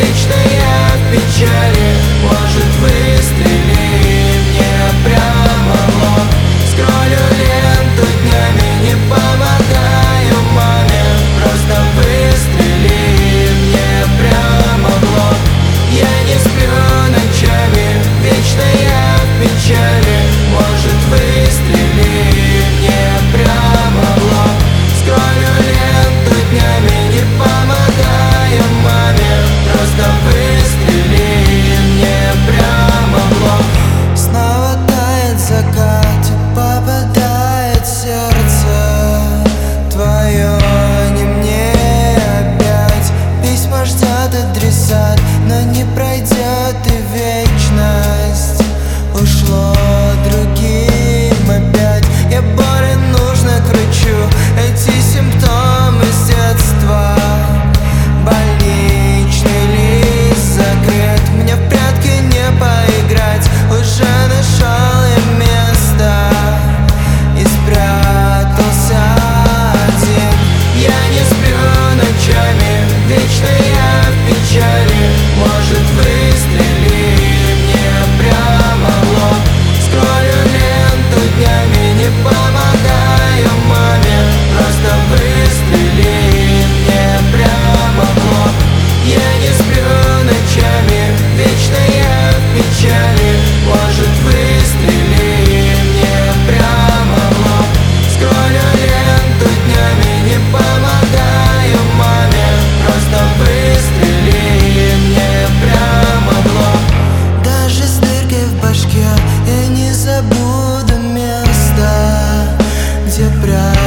вечно я в печали. Может, выстрели мне прямо в лоб. Скроллю ленту днями, не помогаю маме. Просто выстрели мне прямо в лоб. Я не сплю ночами, вечно я в печали. Может, выстрели мне прямо в лоб. Скроллю ленту днями, не помогаю маме. Просто выстрели мне прямо в лоб. Снова тает закат, попадает сердце твое, не мне опять. Письма ждет адресат, но не пройдет и вечность. Ушло другим опять. Я болен, нужно к врачу. Эти симптомы с детства. Больничный лист закрыт. Мне в прятки не поиграть. Уже нашел я место и спрятался один. Я не сплю ночами, вечно я в печали. Может, выстрели мне прямо в лоб. Скроллю ленту днями, не помогаю маме. Просто выстрели мне прямо в лоб. Я не сплю ночами, вечно я в печали. Может, выстрели мне прямо в лоб. Скроллю ленту днями, не помогаю маме. Просто выстрели мне прямо в лоб. Даже с дыркой в башке я не забуду место, где прятался